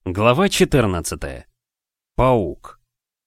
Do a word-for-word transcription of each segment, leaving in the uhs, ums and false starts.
Глава четырнадцатая. Паук.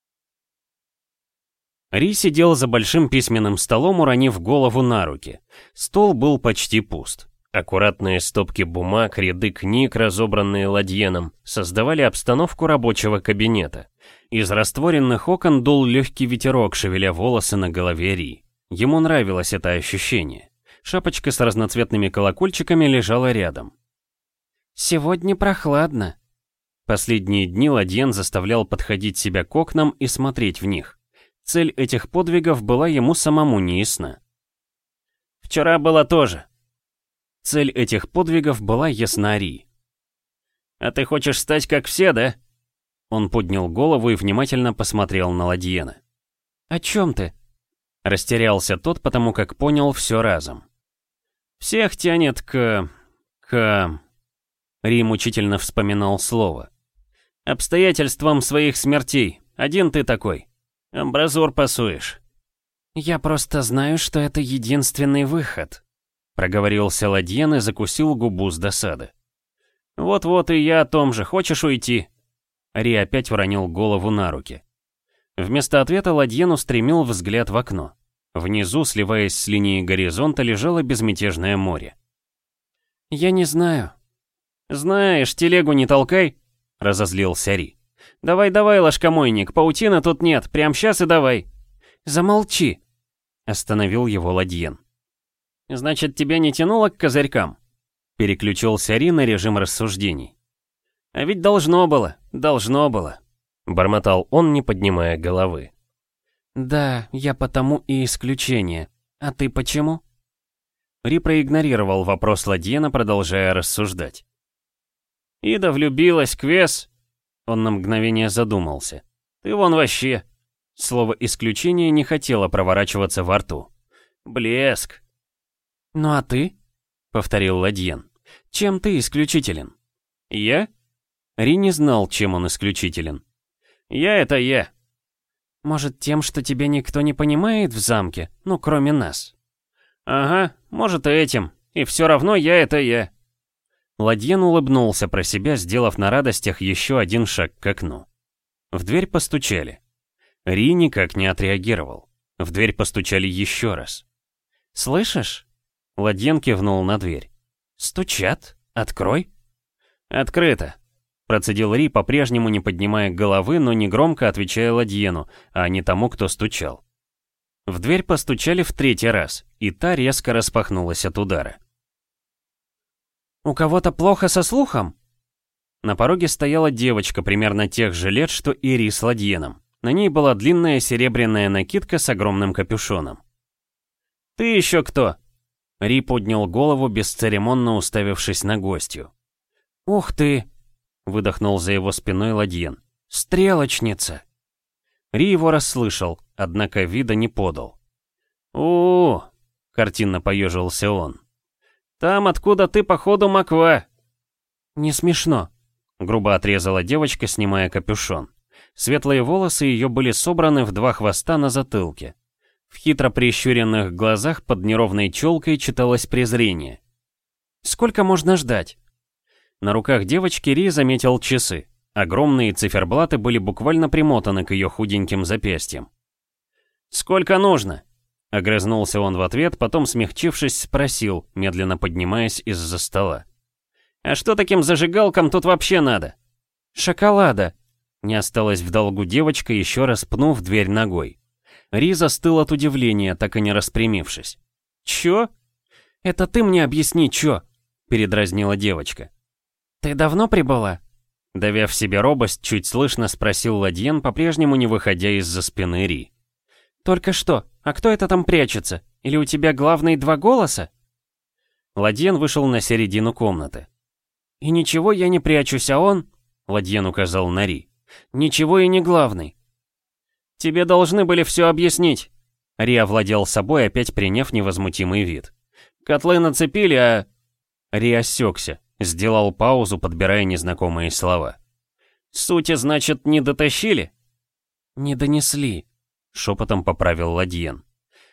Ри сидел за большим письменным столом, уронив голову на руки. Стол был почти пуст. Аккуратные стопки бумаг, ряды книг, разобранные Ладьеном, создавали обстановку рабочего кабинета. Из растворенных окон дул легкий ветерок, шевеля волосы на голове Ри. Ему нравилось это ощущение. Шапочка с разноцветными колокольчиками лежала рядом. «Сегодня прохладно». Последние дни Ладьен заставлял подходить себя к окнам и смотреть в них. Цель этих подвигов была ему самому неясна. «Вчера было тоже». Цель этих подвигов была ясна Ри. «А ты хочешь стать как все, да?» Он поднял голову и внимательно посмотрел на Ладьена. «О чем ты?» Растерялся тот, потому как понял все разом. «Всех тянет к... к...» Ри мучительно вспоминал слово. «Обстоятельствам своих смертей. Один ты такой. Амбразур пасуешь». «Я просто знаю, что это единственный выход», — проговорился Ладьен и закусил губу с досады. «Вот-вот и я о том же. Хочешь уйти?» Ри опять уронил голову на руки. Вместо ответа Ладьен устремил взгляд в окно. Внизу, сливаясь с линией горизонта, лежало безмятежное море. «Я не знаю». «Знаешь, телегу не толкай», — разозлился Ри. «Давай-давай, ложкомойник, паутины тут нет, прям сейчас и давай». «Замолчи», — остановил его Ладьен. «Значит, тебя не тянуло к козырькам?» Переключился Ри на режим рассуждений. «А ведь должно было, должно было», — бормотал он, не поднимая головы. «Да, я потому и исключение. А ты почему?» Ри проигнорировал вопрос Ладьена, продолжая рассуждать. «Ида влюбилась, Квес!» Он на мгновение задумался. «Ты вон вообще!» Слово «исключение» не хотело проворачиваться во рту. «Блеск!» «Ну а ты?» — повторил Ладьен. «Чем ты исключителен?» «Я?» Ри не знал, чем он исключителен. «Я — это я». «Может, тем, что тебя никто не понимает в замке, ну, кроме нас?» «Ага, может, и этим. И все равно я — это я». Ладьен улыбнулся про себя, сделав на радостях еще один шаг к окну. В дверь постучали. Ри никак не отреагировал. В дверь постучали еще раз. «Слышишь?» Ладьен кивнул на дверь. «Стучат? Открой». «Открыто», — процедил Ри, по-прежнему не поднимая головы, но негромко отвечая Ладьену, а не тому, кто стучал. В дверь постучали в третий раз, и та резко распахнулась от удара. «У кого-то плохо со слухом?» На пороге стояла девочка примерно тех же лет, что и Ри с Ладьеном. На ней была длинная серебряная накидка с огромным капюшоном. «Ты еще кто?» Ри поднял голову, бесцеремонно уставившись на гостью. «Ух ты!» — выдохнул за его спиной Ладьен. «Стрелочница!» Ри его расслышал, однако вида не подал. «У-у-у!» — картинно поежился он. «Там, откуда ты, походу, Маква!» «Не смешно», — грубо отрезала девочка, снимая капюшон. Светлые волосы ее были собраны в два хвоста на затылке. В хитро прищуренных глазах под неровной челкой читалось презрение. «Сколько можно ждать?» На руках девочки Ри заметил часы. Огромные циферблаты были буквально примотаны к ее худеньким запястьям. «Сколько нужно?» Огрызнулся он в ответ, потом, смягчившись, спросил, медленно поднимаясь из-за стола. «А что таким зажигалкам тут вообще надо?» «Шоколада!» Не осталась в долгу девочка, еще раз пнув дверь ногой. Ри застыл от удивления, так и не распрямившись. «Чё?» «Это ты мне объясни, чё?» Передразнила девочка. «Ты давно прибыла?» Давя в себе робость, чуть слышно спросил Ладьен, по-прежнему не выходя из-за спины Ри. «Только что? А кто это там прячется? Или у тебя главные два голоса?» Ладьен вышел на середину комнаты. «И ничего я не прячусь, а он...» Ладьен указал на Ри. «Ничего и не главный». «Тебе должны были все объяснить». Ри овладел собой, опять приняв невозмутимый вид. «Котлы нацепили, а...» Ри осекся, сделал паузу, подбирая незнакомые слова. «Сути, значит, не дотащили?» «Не донесли», — шепотом поправил Ладьен.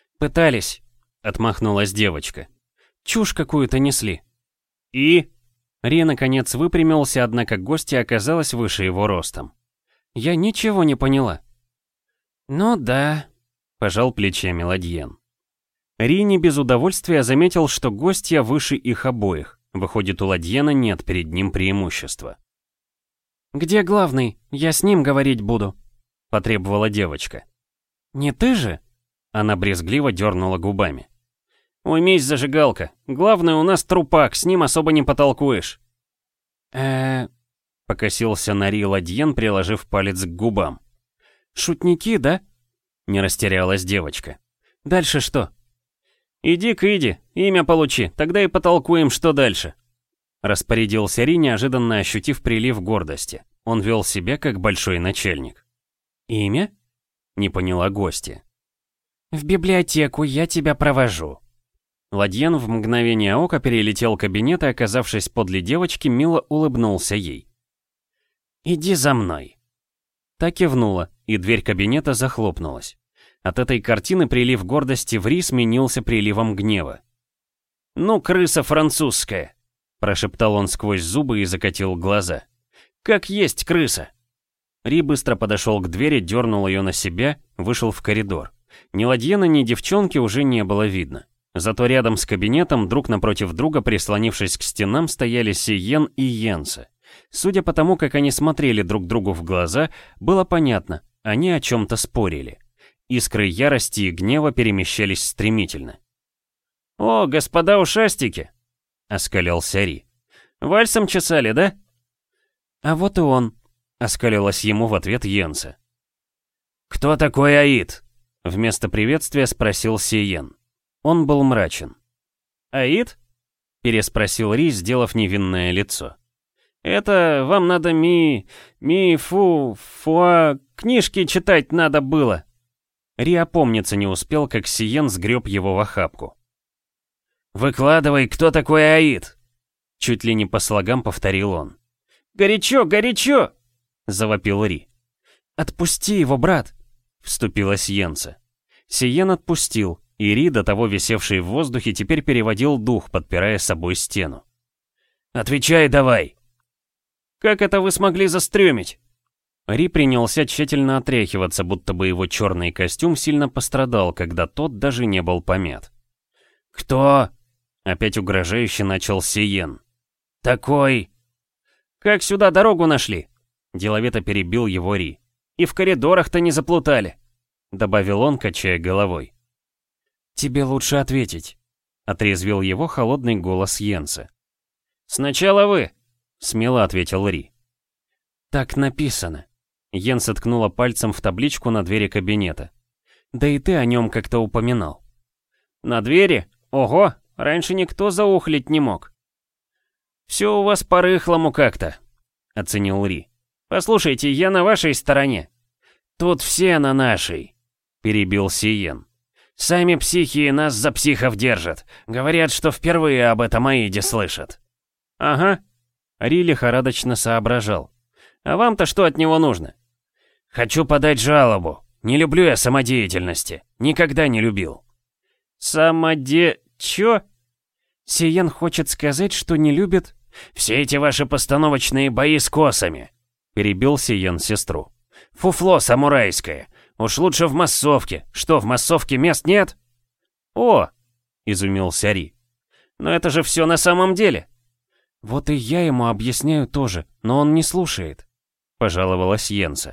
«Пытались», — отмахнулась девочка. «Чушь какую-то несли». «И?» Ри наконец выпрямился, однако гостья оказалась выше его ростом. «Я ничего не поняла». «Ну да», — пожал плечами Ладьен. Ри не без удовольствия заметил, что гостья выше их обоих. Выходит, у Ладьена нет перед ним преимущества. «Где главный? Я с ним говорить буду», — потребовала девочка. «Не ты же?» — она брезгливо дернула губами. «Уймись, зажигалка. Главное, у нас трупак, с ним особо не потолкуешь». э покосился на Ри Ладьен, приложив палец к губам. «Шутники, да?» — не растерялась девочка. «Дальше что?» «Иди к Иди, имя получи, тогда и потолкуем, что дальше». Распорядился Ри, неожиданно ощутив прилив гордости. Он вел себя как большой начальник. «Имя?» — не поняла гостья. «В библиотеку, я тебя провожу». Ладьен в мгновение ока перелетел кабинет и, оказавшись подле девочки, мило улыбнулся ей. «Иди за мной». Та кивнула, и дверь кабинета захлопнулась. От этой картины прилив гордости в Ри сменился приливом гнева. «Ну, крыса французская!» — прошептал он сквозь зубы и закатил глаза. «Как есть крыса!» Ри быстро подошел к двери, дернул ее на себя, вышел в коридор. Ни Ладьена, ни девчонки уже не было видно. Зато рядом с кабинетом, друг напротив друга, прислонившись к стенам, стояли Сиен и Йенсе. Судя по тому, как они смотрели друг другу в глаза, было понятно, они о чем-то спорили. Искры ярости и гнева перемещались стремительно. «О, господа ушастики!» — оскалился Ри. «Вальсом чесали, да?» «А вот и он», — оскалилась ему в ответ Йенсе. «Кто такой Аид?» — вместо приветствия спросил Сиен. Он был мрачен. «Аид?» — переспросил Ри, сделав невинное лицо. «Это вам надо ми... ми... фу... фуа... книжки читать надо было». Ри опомниться не успел, как Сиен сгреб его в охапку. «Выкладывай, кто такой Аид?» Чуть ли не по слогам повторил он. «Горячо, горячо!» — завопил Ри. «Отпусти его, брат!» — вступилась Йенсе. Сиен отпустил, и Ри, до того висевший в воздухе, теперь переводил дух, подпирая собой стену. «Отвечай давай!» «Как это вы смогли застрёмить?» Ри принялся тщательно отряхиваться, будто бы его черный костюм сильно пострадал, когда тот даже не был помят. «Кто?» — опять угрожающе начал Сиен. «Такой...» «Как сюда дорогу нашли?» — деловито перебил его Ри. «И в коридорах-то не заплутали», — добавил он, качая головой. «Тебе лучше ответить», — отрезвил его холодный голос Йенсе. «Сначала вы», — смело ответил Ри. «Так написано». Йенсе ткнула пальцем в табличку на двери кабинета. «Да и ты о нем как-то упоминал». «На двери? Ого, раньше никто заухлить не мог». «Все у вас по-рыхлому как-то», — оценил Ри. «Послушайте, я на вашей стороне». «Тут все на нашей», — перебил Сиен. «Сами психи нас за психов держат. Говорят, что впервые об этом Аиде слышат». «Ага», — Ри лихорадочно соображал. «А вам-то что от него нужно?» «Хочу подать жалобу. Не люблю я самодеятельности. Никогда не любил». «Самоде... чё?» «Сиен хочет сказать, что не любит...» «Все эти ваши постановочные бои с косами», — перебил Сиен сестру. «Фуфло самурайское. Уж лучше в массовке. Что, в массовке мест нет?» «О!» — изумился Ри. «Но это же все на самом деле». «Вот и я ему объясняю тоже, но он не слушает», — пожаловалась Йенсе.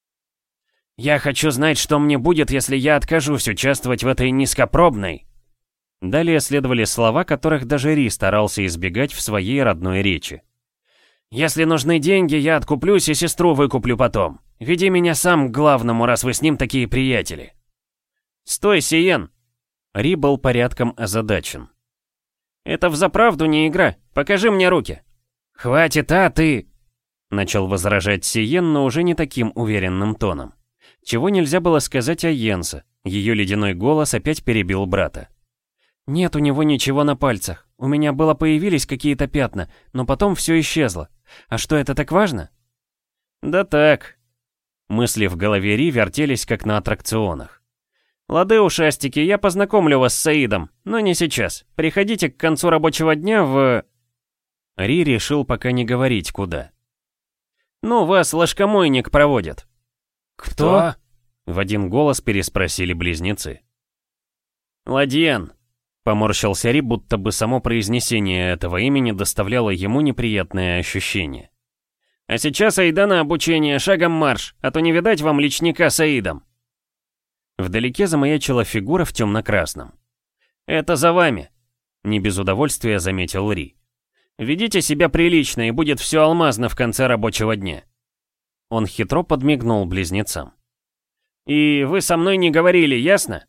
«Я хочу знать, что мне будет, если я откажусь участвовать в этой низкопробной». Далее следовали слова, которых даже Ри старался избегать в своей родной речи. «Если нужны деньги, я откуплюсь и сестру выкуплю потом. Веди меня сам к главному, раз вы с ним такие приятели». «Стой, Сиен!» Ри был порядком озадачен. «Это взаправду не игра. Покажи мне руки». «Хватит, а ты...» Начал возражать Сиен, но уже не таким уверенным тоном. Чего нельзя было сказать о Йенсе. Ее ледяной голос опять перебил брата. «Нет у него ничего на пальцах. У меня было появились какие-то пятна, но потом все исчезло. А что, это так важно?» «Да так». Мысли в голове Ри вертелись, как на аттракционах. «Лады, ушастики, я познакомлю вас с Саидом, но не сейчас. Приходите к концу рабочего дня в...» Ри решил пока не говорить куда. «Ну, вас ложкомойник проводит». «Кто?» — в один голос переспросили близнецы. «Ладьен», — поморщился Ри, будто бы само произнесение этого имени доставляло ему неприятное ощущение. «А сейчас Аида на обучение, шагом марш, а то не видать вам личника с Аидом». Вдалеке замаячила фигура в темно-красном. «Это за вами», — не без удовольствия заметил Ри. «Ведите себя прилично, и будет все алмазно в конце рабочего дня». Он хитро подмигнул близнецам. «И вы со мной не говорили, ясно?»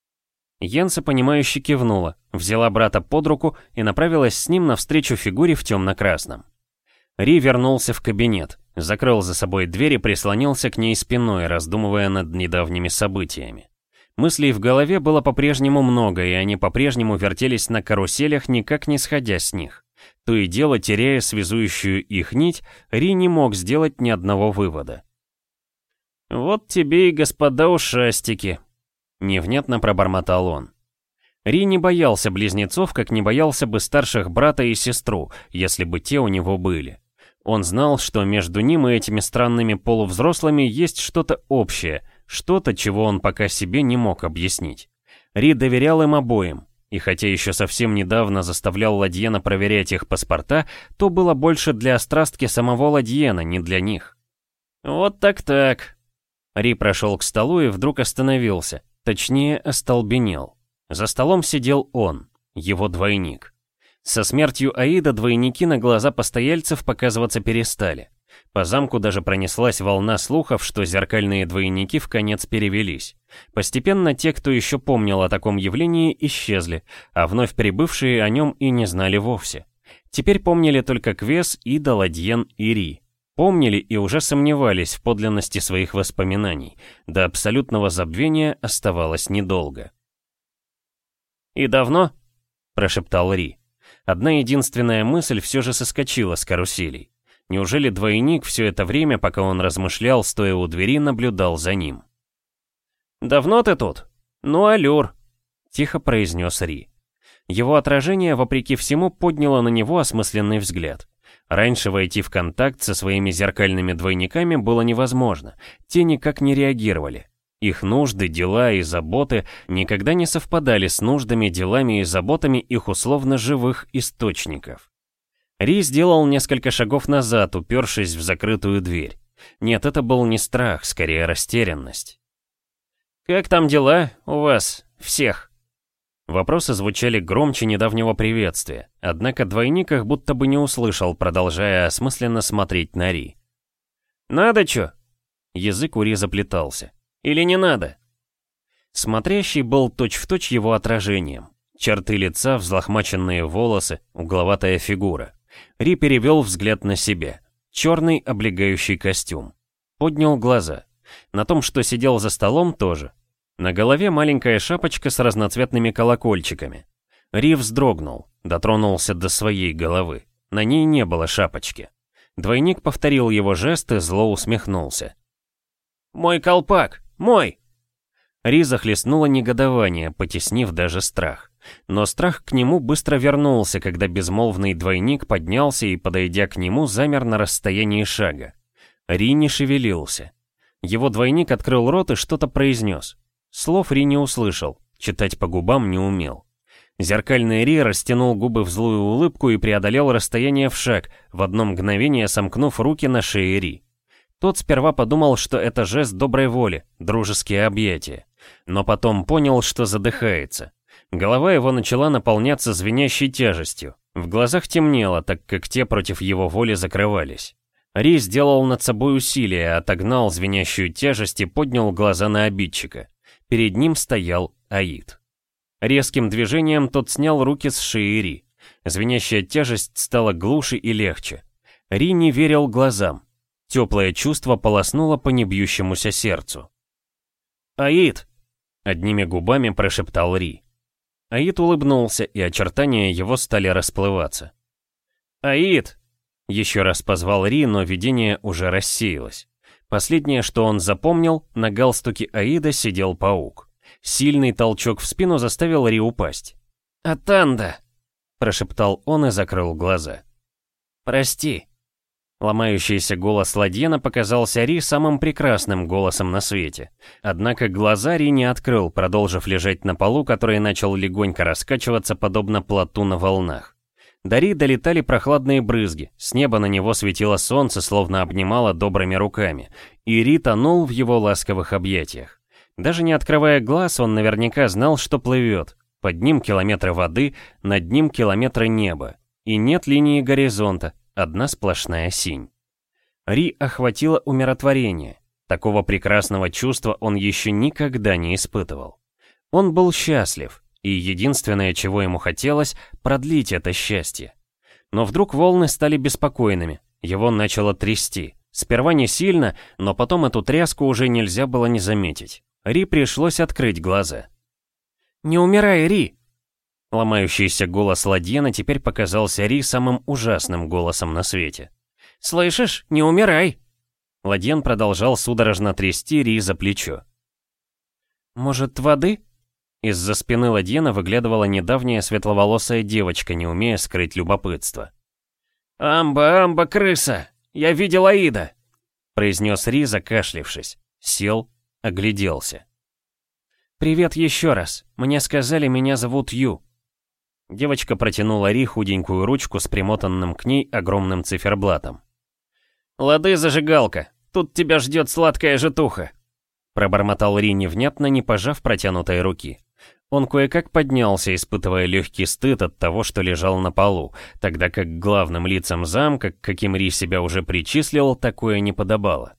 Йенса, понимающе кивнула, взяла брата под руку и направилась с ним навстречу фигуре в темно-красном. Ри вернулся в кабинет, закрыл за собой дверь и прислонился к ней спиной, раздумывая над недавними событиями. Мыслей в голове было по-прежнему много, и они по-прежнему вертелись на каруселях, никак не сходя с них. То и дело, теряя связующую их нить, Ри не мог сделать ни одного вывода. «Вот тебе и господа ушастики», — невнятно пробормотал он. Ри не боялся близнецов, как не боялся бы старших брата и сестру, если бы те у него были. Он знал, что между ним и этими странными полувзрослыми есть что-то общее, что-то, чего он пока себе не мог объяснить. Ри доверял им обоим, и хотя еще совсем недавно заставлял Ладьена проверять их паспорта, то было больше для острастки самого Ладьена, не для них. «Вот так-так». Ри прошел к столу и вдруг остановился, точнее, остолбенел. За столом сидел он, его двойник. Со смертью Аида двойники на глаза постояльцев показываться перестали. По замку даже пронеслась волна слухов, что зеркальные двойники вконец перевелись. Постепенно те, кто еще помнил о таком явлении, исчезли, а вновь прибывшие о нем и не знали вовсе. Теперь помнили только Квес, Ида, Ладьен и Ри. Помнили и уже сомневались в подлинности своих воспоминаний. До абсолютного забвения оставалось недолго. «И давно?» – прошептал Ри. Одна единственная мысль все же соскочила с каруселей. Неужели двойник все это время, пока он размышлял, стоя у двери, наблюдал за ним? «Давно ты тут? Ну, аллюр!» – тихо произнес Ри. Его отражение, вопреки всему, подняло на него осмысленный взгляд. Раньше войти в контакт со своими зеркальными двойниками было невозможно, те никак не реагировали. Их нужды, дела и заботы никогда не совпадали с нуждами, делами и заботами их условно живых источников. Ри сделал несколько шагов назад, упершись в закрытую дверь. Нет, это был не страх, скорее растерянность. «Как там дела у вас, всех?» Вопросы звучали громче недавнего приветствия, однако двойник их будто бы не услышал, продолжая осмысленно смотреть на Ри. «Надо чё?» Язык у Ри заплетался. «Или не надо?» Смотрящий был точь-в-точь его отражением. Черты лица, взлохмаченные волосы, угловатая фигура. Ри перевел взгляд на себя. Черный облегающий костюм. Поднял глаза. На том, что сидел за столом, тоже. На голове маленькая шапочка с разноцветными колокольчиками. Ри вздрогнул, дотронулся до своей головы. На ней не было шапочки. Двойник повторил его жест и зло усмехнулся. «Мой колпак! Мой!» Ри захлестнуло негодование, потеснив даже страх. Но страх к нему быстро вернулся, когда безмолвный двойник поднялся и, подойдя к нему, замер на расстоянии шага. Ри не шевелился. Его двойник открыл рот и что-то произнес. Слов Ри не услышал, читать по губам не умел. Зеркальный Ри растянул губы в злую улыбку и преодолел расстояние в шаг, в одно мгновение сомкнув руки на шее Ри. Тот сперва подумал, что это жест доброй воли, дружеские объятия. Но потом понял, что задыхается. Голова его начала наполняться звенящей тяжестью. В глазах темнело, так как те против его воли закрывались. Ри сделал над собой усилие, отогнал звенящую тяжесть и поднял глаза на обидчика. Перед ним стоял Аид. Резким движением тот снял руки с шеи Ри. Звенящая тяжесть стала глуше и легче. Ри не верил глазам. Теплое чувство полоснуло по небьющемуся сердцу. «Аид!» — одними губами прошептал Ри. Аид улыбнулся, и очертания его стали расплываться. «Аид!» — еще раз позвал Ри, но видение уже рассеялось. Последнее, что он запомнил, на галстуке Аида сидел паук. Сильный толчок в спину заставил Ри упасть. «Атанда!» — прошептал он и закрыл глаза. «Прости». Ломающийся голос Ладьена показался Ри самым прекрасным голосом на свете. Однако глаза Ри не открыл, продолжив лежать на полу, который начал легонько раскачиваться, подобно плоту на волнах. До Ри долетали прохладные брызги, с неба на него светило солнце, словно обнимало добрыми руками, и Ри тонул в его ласковых объятиях. Даже не открывая глаз, он наверняка знал, что плывет. Под ним километры воды, над ним километры неба. И нет линии горизонта, одна сплошная синь. Ри охватило умиротворение. Такого прекрасного чувства он еще никогда не испытывал. Он был счастлив, и единственное, чего ему хотелось, продлить это счастье. Но вдруг волны стали беспокойными, его начало трясти. Сперва не сильно, но потом эту тряску уже нельзя было не заметить. Ри пришлось открыть глаза. «Не умирай, Ри!» Ломающийся голос Ладьена теперь показался Ри самым ужасным голосом на свете. «Слышишь? Не умирай!» Ладьен продолжал судорожно трясти Ри за плечо. «Может, воды?» Из-за спины Ладьена выглядывала недавняя светловолосая девочка, не умея скрыть любопытство. «Амба, амба, крыса! Я видел Аида!» произнес Ри, закашлившись. Сел, огляделся. «Привет еще раз. Мне сказали, меня зовут Ю». Девочка протянула Ри худенькую ручку с примотанным к ней огромным циферблатом. «Лады, зажигалка, тут тебя ждет сладкая житуха», пробормотал Ри невнятно, не пожав протянутой руки. Он кое-как поднялся, испытывая легкий стыд от того, что лежал на полу, тогда как к главным лицам замка, к каким Ри себя уже причислил, такое не подобало.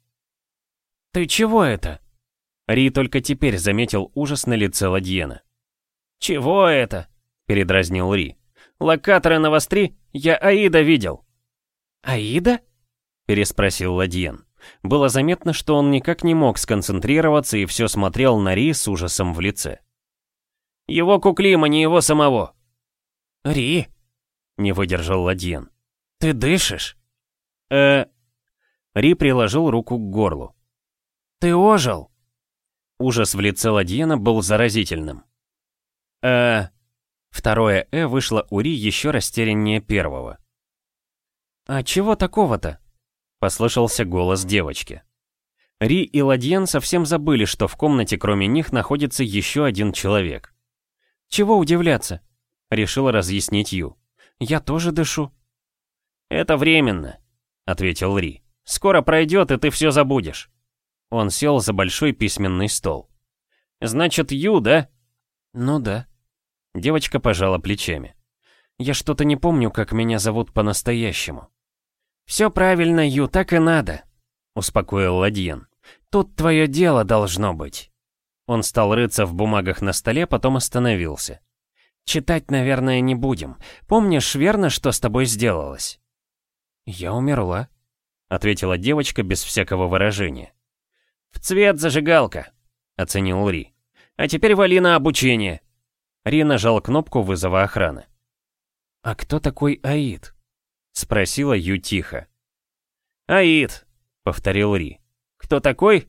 «Ты чего это?» Ри только теперь заметил ужас на лице Ладьена. «Чего это?» — передразнил Ри. «Локаторы навостри, я Аида видел». «Аида?» — переспросил Ладьен. Было заметно, что он никак не мог сконцентрироваться и все смотрел на Ри с ужасом в лице. «Его Куклима, не его самого». «Ри?» — не выдержал Ладьен. «Ты дышишь?» «Э...» Ри приложил руку к горлу. «Ты ожил?» Ужас в лице Ладьена был заразительным. «Э...» Второе «э» вышло у Ри еще растеряннее первого. «А чего такого-то?» — послышался голос девочки. Ри и Ладьен совсем забыли, что в комнате кроме них находится еще один человек. «Чего удивляться?» — решила разъяснить Ю. «Я тоже дышу». «Это временно», — ответил Ри. «Скоро пройдет, и ты все забудешь». Он сел за большой письменный стол. «Значит, Ю, да?» «Ну да». Девочка пожала плечами. «Я что-то не помню, как меня зовут по-настоящему». «Все правильно, Ю, так и надо», — успокоил Ладьен. «Тут твое дело должно быть». Он стал рыться в бумагах на столе, потом остановился. «Читать, наверное, не будем. Помнишь, верно, что с тобой сделалось?» «Я умерла», — ответила девочка без всякого выражения. «В цвет зажигалка», — оценил Ри. «А теперь вали на обучение». Ри нажал кнопку вызова охраны. «А кто такой Аид?» — спросила Ю тихо. «Аид», — повторил Ри. «Кто такой?»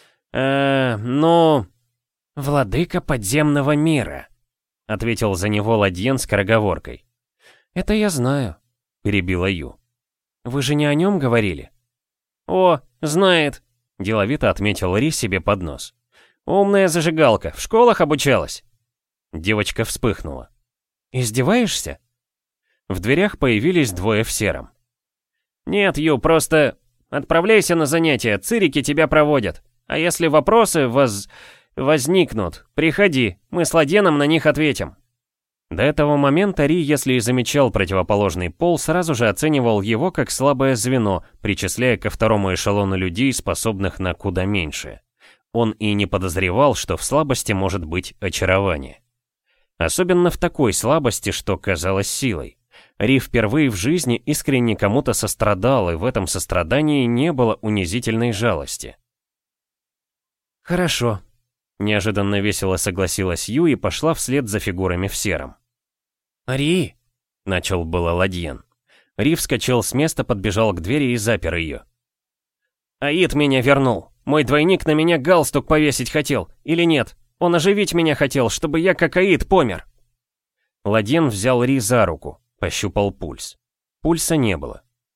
«Э, ну...» «Владыка подземного мира», — ответил за него Ладьен скороговоркой. «Это я знаю», — перебила Ю. «Вы же не о нем говорили?» «О, знает», — деловито отметил Ри себе под нос. «Умная зажигалка, в школах обучалась». Девочка вспыхнула. «Издеваешься?» В дверях появились двое в сером. «Нет, Ю, просто отправляйся на занятия, цирики тебя проводят. А если вопросы воз... возникнут, приходи, мы с Ладьеном на них ответим». До этого момента Ри, если и замечал противоположный пол, сразу же оценивал его как слабое звено, причисляя ко второму эшелону людей, способных на куда меньшее. Он и не подозревал, что в слабости может быть очарование. Особенно в такой слабости, что казалось силой. Ри впервые в жизни искренне кому-то сострадал, и в этом сострадании не было унизительной жалости. «Хорошо», — неожиданно весело согласилась Ю и пошла вслед за фигурами в сером. «Ри!» — начал было Ладьен. Ри вскочил с места, подбежал к двери и запер ее. «Аид меня вернул. Мой двойник на меня галстук повесить хотел, или нет? Он оживить меня хотел, чтобы я как Аид помер». Ладьен взял Ри за руку, пощупал пульс. Пульса не было.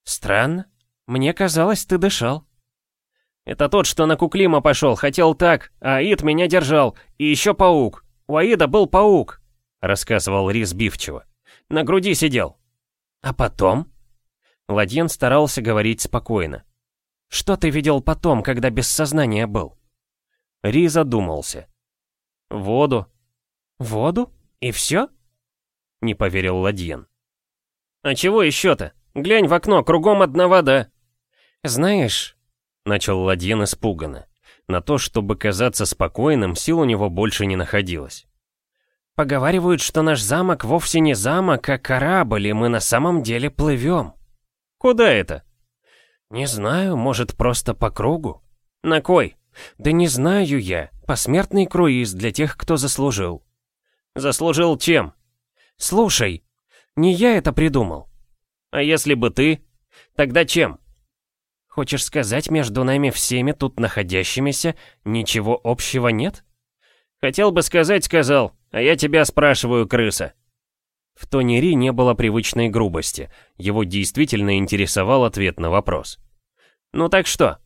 Странно. Мне казалось, ты дышал. Это тот, что на Куклима пошел, хотел так, а Аид меня держал. И еще паук. У Аида был паук, рассказывал Ри сбивчиво. На груди сидел. А потом? Ладьен старался говорить спокойно. Что ты видел потом, когда без сознания был? Ри задумался. Воду. Воду? И все? Не поверил Ладьен. А чего еще-то? Глянь в окно, кругом одна вода. Знаешь, начал Ладьен испуганно. На то, чтобы казаться спокойным, сил у него больше не находилось. Поговаривают, что наш замок вовсе не замок, а корабль, и мы на самом деле плывем. Куда это? Не знаю, может, просто по кругу? На кой? Да не знаю я. Посмертный круиз для тех, кто заслужил. Заслужил чем? Слушай, не я это придумал. А если бы ты? Тогда чем? Хочешь сказать, между нами всеми тут находящимися ничего общего нет? Хотел бы сказать, сказал, а я тебя спрашиваю, крыса. В тоне Ри не было привычной грубости. Его действительно интересовал ответ на вопрос. Ну так что?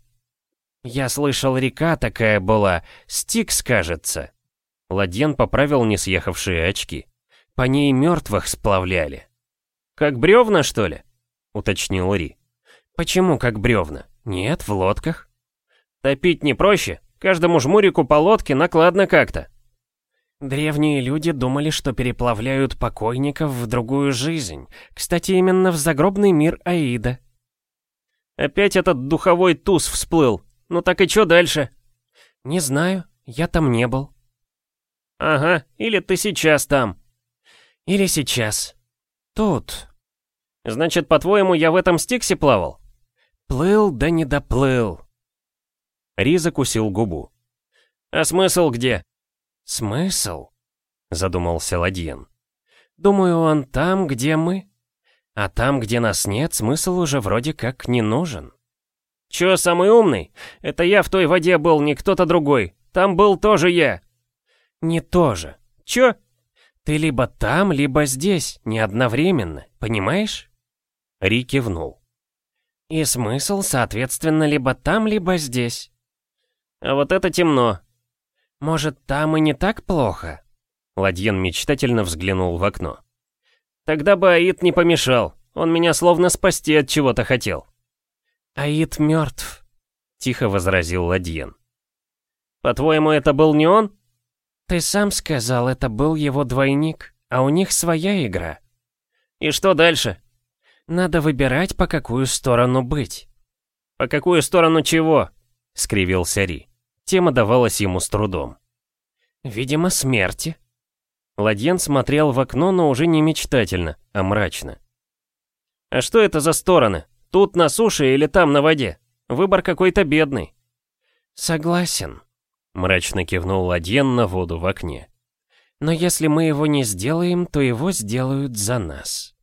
Я слышал, река такая была, Стикс, кажется. Ладьен поправил не съехавшие очки. По ней мертвых сплавляли. Как бревна, что ли? Уточнил Ри. Почему как бревна? Нет, в лодках. Топить не проще? Каждому жмурику по лодке накладно как-то. Древние люди думали, что переплавляют покойников в другую жизнь. Кстати, именно в загробный мир Аида. Опять этот духовой туз всплыл. Ну так и чё дальше? Не знаю, я там не был. Ага, или ты сейчас там. Или сейчас. Тут. Значит, по-твоему, я в этом Стиксе плавал? Плыл, да не доплыл. Ри закусил губу. А смысл где? Смысл? Задумался Ладьен. Думаю, он там, где мы. А там, где нас нет, смысл уже вроде как не нужен. Чё, самый умный? Это я в той воде был, не кто-то другой. Там был тоже я. Не тоже. Чё? Ты либо там, либо здесь, не одновременно, понимаешь? Ри кивнул. И смысл, соответственно, либо там, либо здесь. А вот это темно. Может, там и не так плохо? Ладьен мечтательно взглянул в окно. Тогда бы Аид не помешал. Он меня словно спасти от чего-то хотел. Аид мертв, тихо возразил Ладьен. По-твоему, это был не он? Ты сам сказал, это был его двойник, а у них своя игра. И что дальше? Надо выбирать, по какую сторону быть. По какую сторону чего? Скривился Ри. Тема давалась ему с трудом. Видимо, смерти. Ладьен смотрел в окно, но уже не мечтательно, а мрачно. А что это за стороны? Тут на суше или там на воде? Выбор какой-то бедный. Согласен. Мрачно кивнул Ладьен на воду в окне. Но если мы его не сделаем, то его сделают за нас.